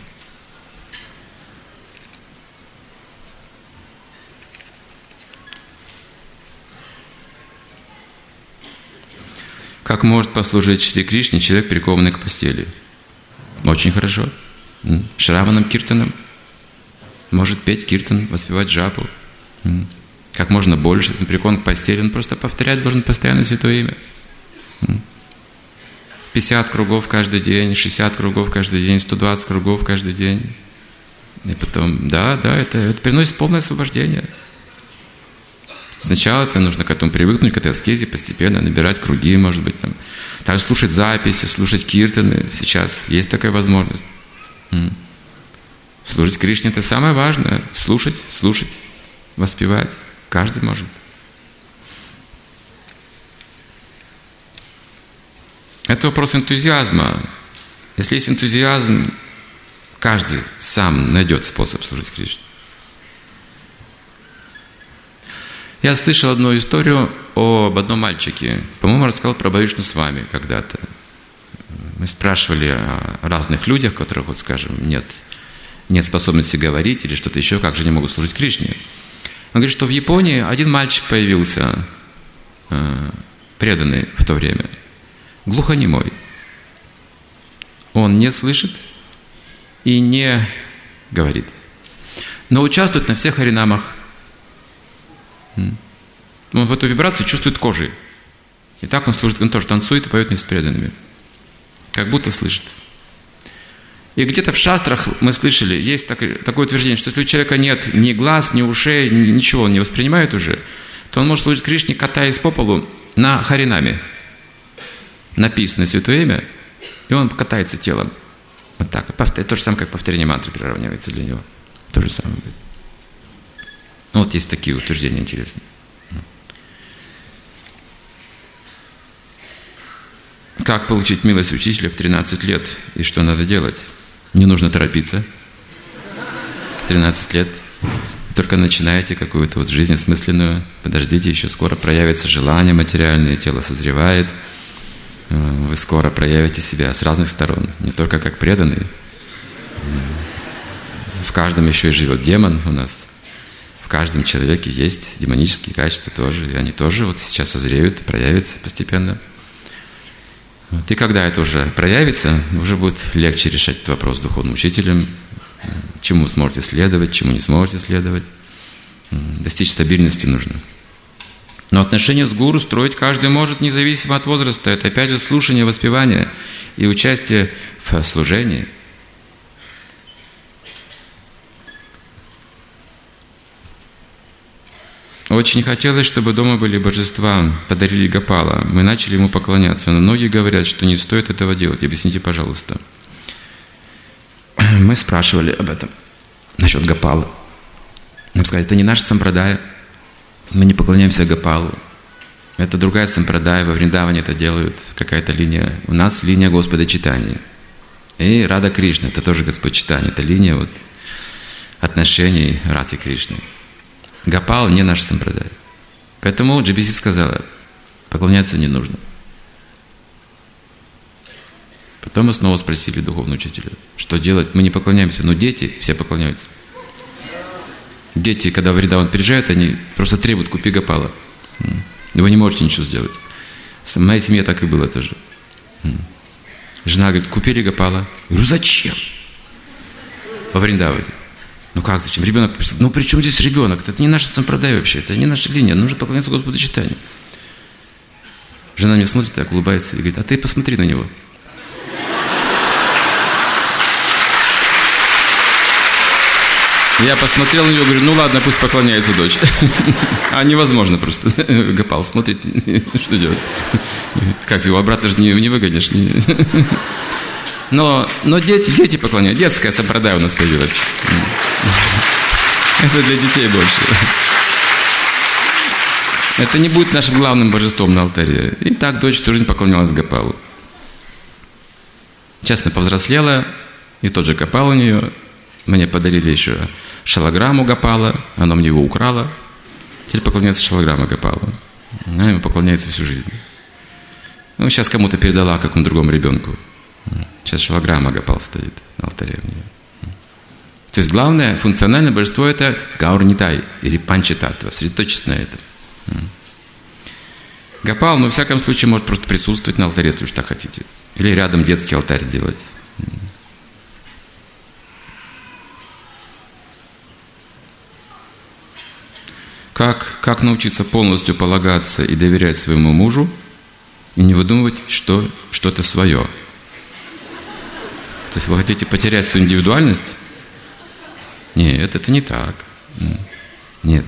Как может послужить Шри Кришне человек, прикованный к постели? Очень хорошо. Шраванам Киртаном. может петь киртан, воспевать джапу. Как можно больше, если он прикован к постели, он просто повторять должен постоянно святое имя. 50 кругов каждый день, 60 кругов каждый день, 120 кругов каждый день. И потом, это приносит полное освобождение. Сначала это нужно к этому привыкнуть, к этой аскезе, постепенно набирать круги, может быть, там. Также слушать записи, слушать киртаны. Сейчас есть такая возможность. Служить Кришне — это самое важное. Слушать, воспевать. Каждый может. Это вопрос энтузиазма. Если есть энтузиазм, каждый сам найдет способ служить Кришне. Я слышал одну историю об одном мальчике. По-моему, рассказал про Бхавишну с вами когда-то. Мы спрашивали о разных людях, у которых, вот скажем, нет способности говорить или что-то еще, как же они могут служить Кришне. Он говорит, что в Японии один мальчик появился, преданный в то время, глухонемой. Он не слышит и не говорит, но участвует на всех харинамах. Он в эту вибрацию чувствует кожей. И так он служит, он тоже танцует и поет вместе с преданными. Как будто слышит. И где-то в шастрах мы слышали, есть такое утверждение, что если у человека нет ни глаз, ни ушей, ничего он не воспринимает уже, то он может служить Кришне, катаясь по полу на харинаме. Написано святое имя, и он катается телом. Вот так. Это то же самое, как повторение мантры приравнивается для него. То же самое будет. Вот есть такие утверждения интересные. Как получить милость учителя в 13 лет? И что надо делать? Не нужно торопиться. 13 лет. Только начинаете какую-то вот жизнь осмысленную. Подождите, еще скоро проявится желание материальное, тело созревает. Вы скоро проявите себя с разных сторон. Не только как преданный. В каждом еще и живет демон у нас. В каждом человеке есть демонические качества тоже. И они тоже вот сейчас созреют, проявятся постепенно. Вот. И когда это уже проявится, уже будет легче решать этот вопрос с духовным учителем. Чему сможете следовать, чему не сможете следовать. Достичь стабильности нужно. Но отношения с гуру строить каждый может, независимо от возраста. Это опять же слушание, воспевание и участие в служении. Очень хотелось, чтобы дома были божества, подарили Гопала. Мы начали ему поклоняться, но многие говорят, что не стоит этого делать. Объясните, пожалуйста. Мы спрашивали об этом, насчет Гопала. Нам сказали, это не наша сампрадая. Мы не поклоняемся Гопалу. Это другая сампрадая, во Вриндаване это делают, какая-то линия. У нас линия Господа Чайтаньи. И Рада Кришна, это тоже Господь Чайтанья. Это линия вот отношений Радхи Кришны. Гопал не наш сампрадай. Поэтому GBC сказала, поклоняться не нужно. Потом мы снова спросили духовного учителя, что делать? Мы не поклоняемся, но дети все поклоняются. Дети, когда в Вриндаван приезжают, они просто требуют, купи Гопала. И вы не можете ничего сделать. В моей семье так и было тоже. Жена говорит, купили Гопала. Я говорю, зачем? Во Вриндаване. Ну как, зачем? Ребенок пришел. Ну при чем здесь ребенок? Это не наша сампрадай вообще, это не наша линия. Нужно поклоняться Господу Чайтанье. Жена мне смотрит так, улыбается и говорит, а ты посмотри на него. Я посмотрел на нее, говорю, ну ладно, пусть поклоняется дочь. А невозможно просто. Гопал смотрит, что делать? Как его обратно же не выгонишь. Но дети поклоняют. Детская сампрадая у нас появилась. Это для детей больше. Это не будет нашим главным божеством на алтаре. И так дочь всю жизнь поклонялась Гопалу. Честно, повзрослела, и тот же Гопал у нее. Мне подарили еще шалограмму Гопала, она мне его украла. Теперь поклоняется шалограмма Гопалу. Она ему поклоняется всю жизнь. Ну, сейчас кому-то передала, какому другому ребенку. Сейчас шалограмма Гопал стоит на алтаре в нее. То есть главное функциональное божество это Гаурнитай или Панчататтва, сосредоточиться на этом. Гопал, ну, во всяком случае, может просто присутствовать на алтаре, если уж так хотите. Или рядом детский алтарь сделать. Как научиться полностью полагаться и доверять своему мужу и не выдумывать что-то свое? То есть вы хотите потерять свою индивидуальность? Нет, это не так. Нет.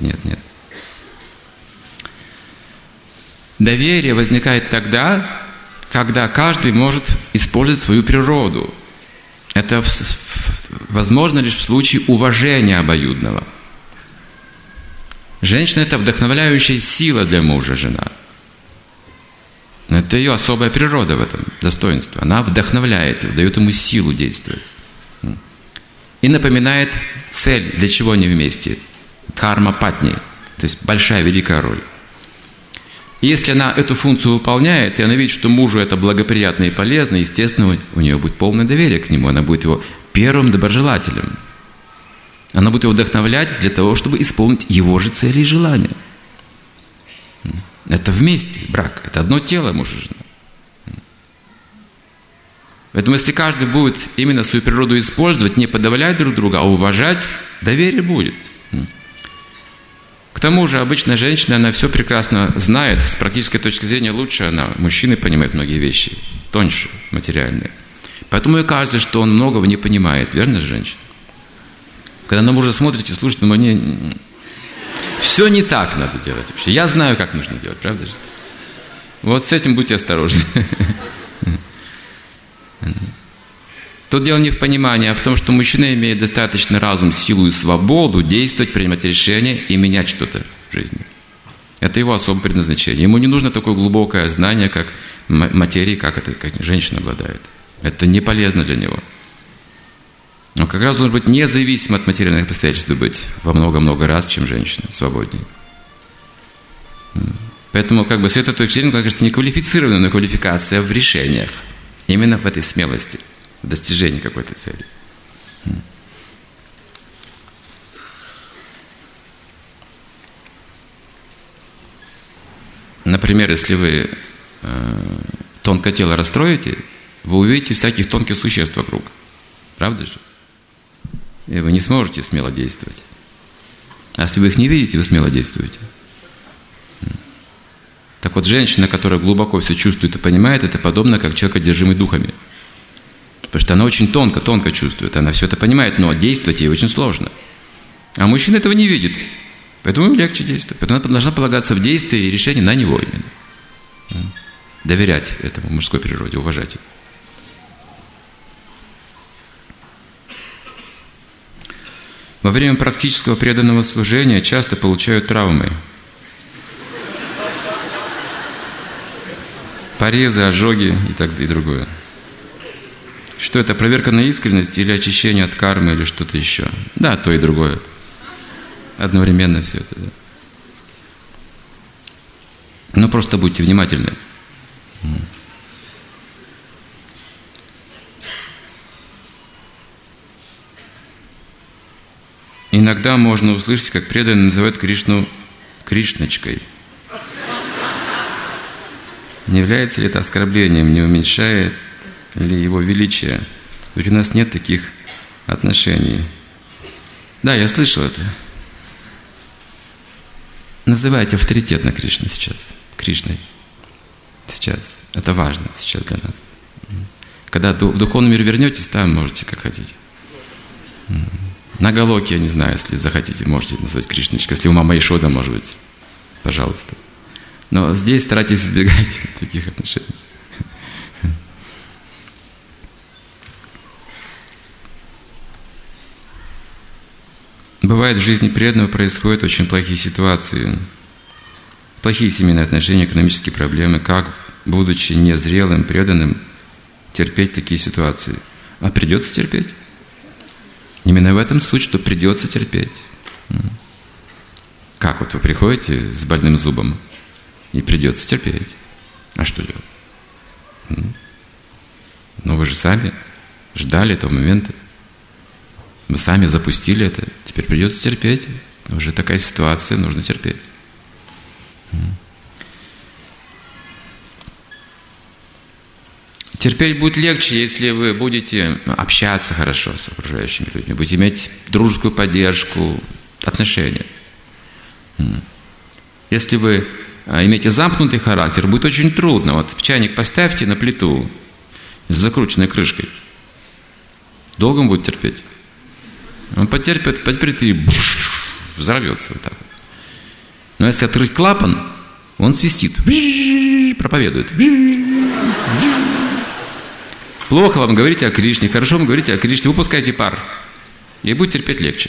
Доверие возникает тогда, когда каждый может использовать свою природу. Это возможно лишь в случае уважения обоюдного. Женщина – это вдохновляющая сила для мужа, жена. Это ее особая природа в этом, достоинство. Она вдохновляет его, дает ему силу действовать. И напоминает цель, для чего они вместе. Карма патни, то есть большая, великая роль. И если она эту функцию выполняет, и она видит, что мужу это благоприятно и полезно, естественно, у нее будет полное доверие к нему, она будет его первым доброжелателем. Она будет его вдохновлять для того, чтобы исполнить его же цели и желания. Это вместе брак, это одно тело муж и жена. Поэтому если каждый будет именно свою природу использовать, не подавлять друг друга, а уважать, доверие будет. К тому же обычная женщина, она все прекрасно знает, с практической точки зрения лучше она, мужчины понимают многие вещи, тоньше, материальные. Поэтому ей кажется, что он многого не понимает, верно же, женщина? Когда на мужа смотрите, слушайте, мне все не так надо делать вообще. Я знаю, как нужно делать, правда же? Вот с этим будьте осторожны. Тут дело не в понимании, а в том, что мужчина имеет достаточно разум, силу и свободу действовать, принимать решения и менять что-то в жизни. Это его особое предназначение. Ему не нужно такое глубокое знание, как материи, как женщина обладает. Это не полезно для него. Он как раз должен быть независим от материальных обстоятельств, быть во много-много раз, чем женщина, свободнее. Поэтому с этой точки зрения, кажется, не квалифицированная, но квалификация в решениях. Именно в этой смелости, в достижении какой-то цели. Например, если вы тонкое тело расстроите, вы увидите всяких тонких существ вокруг. Правда же? И вы не сможете смело действовать. А если вы их не видите, вы смело действуете. Так вот, женщина, которая глубоко все чувствует и понимает, это подобно как человек, одержимый духами. Потому что она очень тонко чувствует. Она все это понимает, но действовать ей очень сложно. А мужчина этого не видит. Поэтому ему легче действовать. Поэтому она должна полагаться в действии и решении на него именно. Доверять этому мужской природе, уважать его. Во время практического преданного служения часто получают травмы. Порезы, ожоги и другое. Что это, проверка на искренность или очищение от кармы или что-то еще? Да, то и другое. Одновременно все это. Да. Но просто будьте внимательны. Иногда можно услышать, как преданные называют Кришну Кришночкой. Не является ли это оскорблением, не уменьшает ли его величие? Ведь у нас нет таких отношений. Да, я слышал это. Называйте авторитетно Кришну сейчас. Кришной. Сейчас. Это важно сейчас для нас. Когда в духовный мир вернетесь, там можете как хотите. На Галоке, я не знаю, если захотите, можете назвать Кришночкой. Если у мама Ишода, может быть, пожалуйста. Но здесь старайтесь избегать таких отношений. Бывает, в жизни преданного происходят очень плохие ситуации. Плохие семейные отношения, экономические проблемы. Как, будучи незрелым, преданным, терпеть такие ситуации? А придется терпеть. Именно в этом суть, что придется терпеть. Как вот вы приходите с больным зубом, и придется терпеть. А что делать? Но вы же сами ждали этого момента. Вы сами запустили это. Теперь придется терпеть. Уже такая ситуация, нужно терпеть. Терпеть будет легче, если вы будете общаться хорошо с окружающими людьми, будете иметь дружескую поддержку, отношения. Если вы имеете замкнутый характер, будет очень трудно. Вот чайник поставьте на плиту с закрученной крышкой. Долго он будет терпеть? Он потерпит и взорвется вот так. Но если открыть клапан, он свистит, проповедует. Плохо вам говорите о Кришне, хорошо вам говорите о Кришне, выпускайте пар. И будет терпеть легче.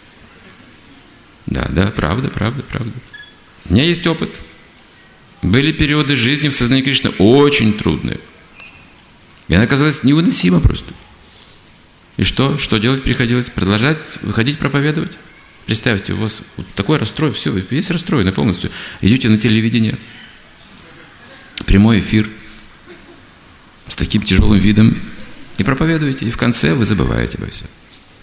Да, правда. У меня есть опыт. Были периоды жизни в сознании Кришны очень трудные. И она оказалась невыносима просто. И что? Что делать приходилось? Продолжать выходить проповедовать? Представьте, у вас вот такой расстрой, все, вы весь расстроены полностью. Идете на телевидение, прямой эфир, с таким тяжелым видом, и проповедуете, и в конце вы забываете обо всем.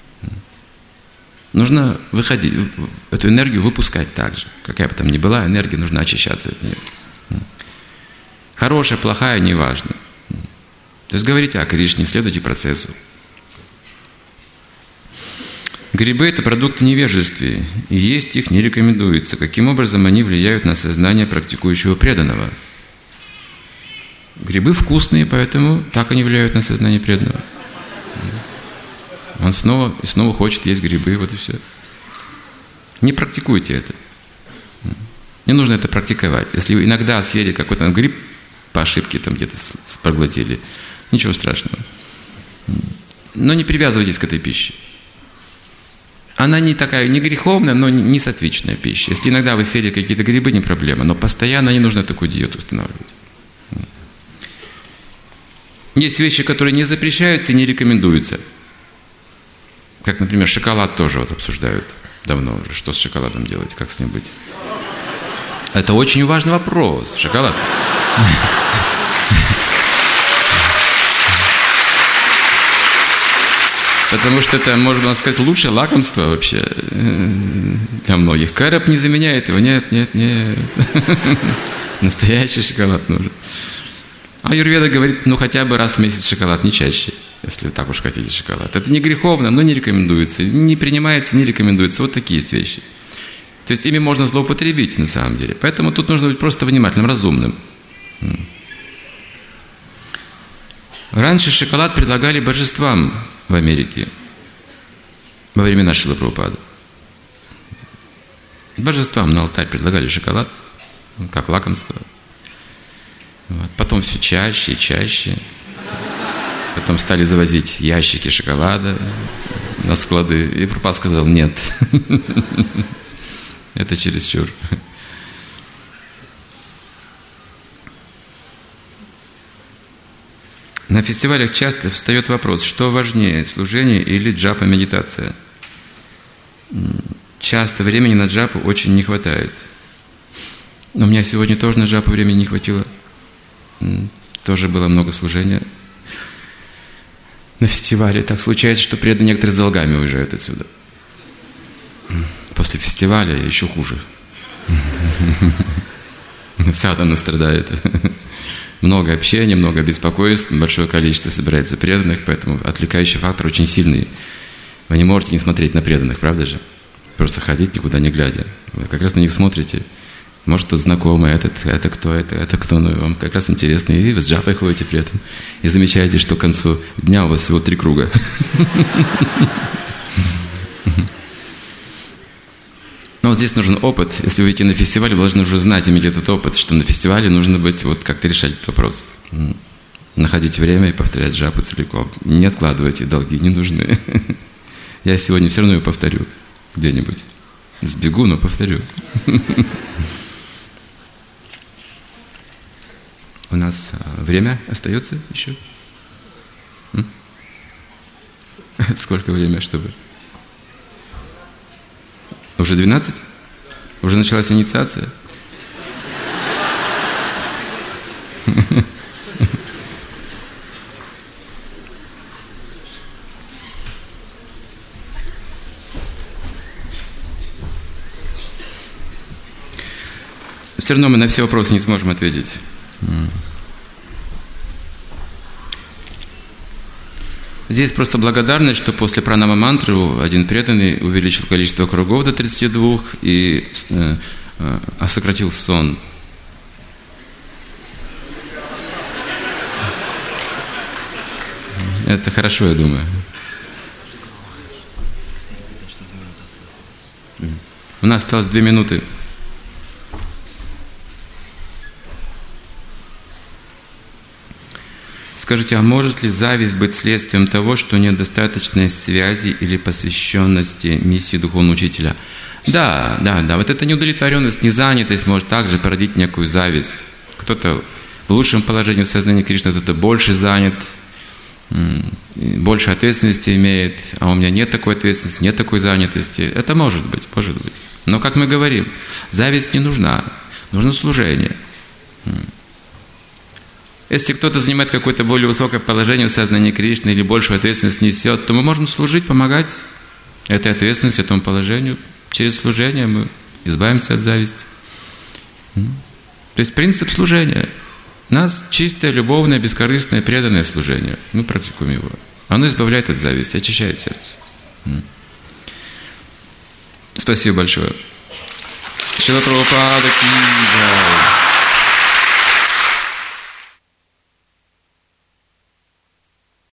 Нужно выходить, эту энергию выпускать так же. Какая бы там ни была энергия, нужно очищаться от нее. Хорошая, плохая, неважно. То есть говорите о Кришне, следуйте процессу. Грибы – это продукты невежествия, и есть их не рекомендуется. Каким образом они влияют на сознание практикующего преданного? Грибы вкусные, поэтому так они влияют на сознание преданного. Он снова и снова хочет есть грибы, вот и все. Не практикуйте это. Не нужно это практиковать. Если вы иногда съели какой-то гриб по ошибке, там где-то проглотили, ничего страшного. Но не привязывайтесь к этой пище. Она не такая, не греховная, но не сатвичная пища. Если иногда вы съели какие-то грибы, не проблема, но постоянно не нужно такую диету устанавливать. Есть вещи, которые не запрещаются и не рекомендуются. Как, например, шоколад тоже вот обсуждают давно уже. Что с шоколадом делать, как с ним быть? Это очень важный вопрос. Шоколад. Потому что это, можно сказать, лучшее лакомство вообще для многих. Кэроп не заменяет его. Нет. Настоящий шоколад нужен. А аюрведа говорит, хотя бы раз в месяц шоколад, не чаще, если вы так уж хотите шоколад. Это не греховно, но не рекомендуется. Не принимается, не рекомендуется. Вот такие есть вещи. То есть ими можно злоупотребить на самом деле. Поэтому тут нужно быть просто внимательным, разумным. Раньше шоколад предлагали божествам в Америке во времена Шрилы Прабхупады. Божествам на алтарь предлагали шоколад, как лакомство. Вот. Потом все чаще и чаще. Потом стали завозить ящики шоколада на склады. И Прабхупада сказал, нет. Это чересчур. На фестивалях часто встает вопрос, что важнее, служение или джапа, медитация. Часто времени на джапу очень не хватает. У меня сегодня тоже на джапу времени не хватило. Тоже было много служения. На фестивале так случается, что преданные некоторые с долгами уезжают отсюда. После фестиваля еще хуже. Садхана страдает. Много общения, много беспокойств, большое количество собирается преданных, поэтому отвлекающий фактор очень сильный. Вы не можете не смотреть на преданных, правда же? Просто ходить никуда не глядя. Вы как раз на них смотрите. Может, кто знакомый, это кто, но вам как раз интересно. И вы с джапой ходите при этом. И замечаете, что к концу дня у вас всего 3 круга. Но вот здесь нужен опыт. Если вы идете на фестиваль, вы должны уже знать, иметь этот опыт, что на фестивале нужно быть, вот как-то решать этот вопрос. Находить время и повторять джапу целиком. Не откладывайте, долги не нужны. Я сегодня все равно ее повторю где-нибудь. Сбегу, но повторю. У нас время остается еще? Сколько время, чтобы... Уже 12? Уже началась инициация? Все равно мы на все вопросы не сможем ответить. Здесь просто благодарность, что после пранама мантры один преданный увеличил количество кругов до 32, и а сократил сон. Это хорошо, я думаю. У нас осталось 2 минуты. Скажите, а может ли зависть быть следствием того, что нет достаточной связи или посвященности миссии духовного учителя? Да. Вот эта неудовлетворенность, незанятость может также породить некую зависть. Кто-то в лучшем положении в сознании Кришны, кто-то больше занят, больше ответственности имеет, а у меня нет такой ответственности, нет такой занятости. Это может быть. Но, как мы говорим, зависть не нужна, нужно служение. Если кто-то занимает какое-то более высокое положение в сознании Кришны или большую ответственность несет, то мы можем служить, помогать этой ответственности, этому положению. Через служение мы избавимся от зависти. То есть принцип служения. У нас чистое, любовное, бескорыстное, преданное служение. Мы практикуем его. Оно избавляет от зависти, очищает сердце. Спасибо большое. Шрила Прабхупада ки джай.